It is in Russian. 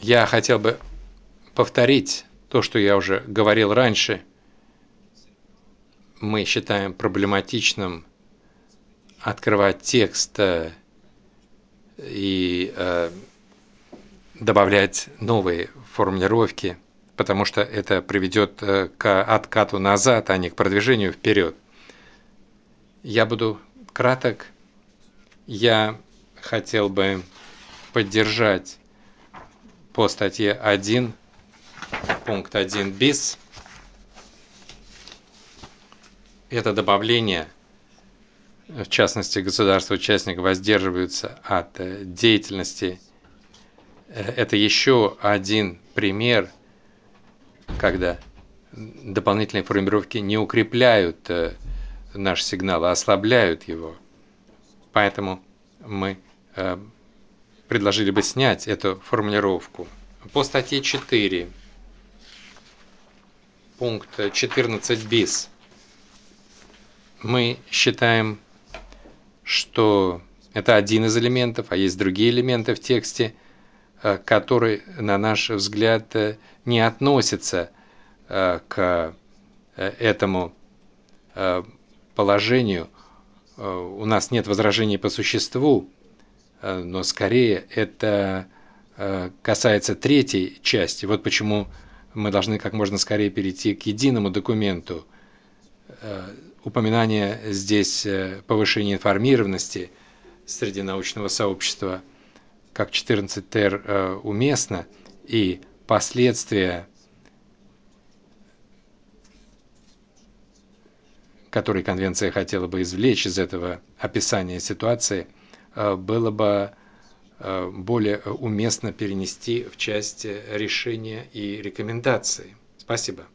Я хотел бы повторить то, что я уже говорил раньше. Мы считаем проблематичным открывать текст и добавлять новые формулировки, потому что это приведет к откату назад, а не к продвижению вперед. Я буду краток. Я хотел бы поддержать по статье 1, пункт 1 bis. Это добавление, в частности, государства-участника воздерживаются от деятельности. Это еще один пример, когда дополнительные формулировки не укрепляют наш сигнал, а ослабляют его. Поэтому мы предложили бы снять эту формулировку. По статье 4, пункт 14 bis, мы считаем, что это один из элементов, а есть другие элементы в тексте, которые, на наш взгляд, не относятся к этому положению. У нас нет возражений по существу, но скорее это касается третьей части. Вот почему мы должны как можно скорее перейти к единому документу. Упоминание здесь повышения информированности среди научного сообщества как 14 тер уместно, и последствия, которые конвенция хотела бы извлечь из этого описания ситуации, было бы более уместно перенести в часть решения и рекомендаций. Спасибо.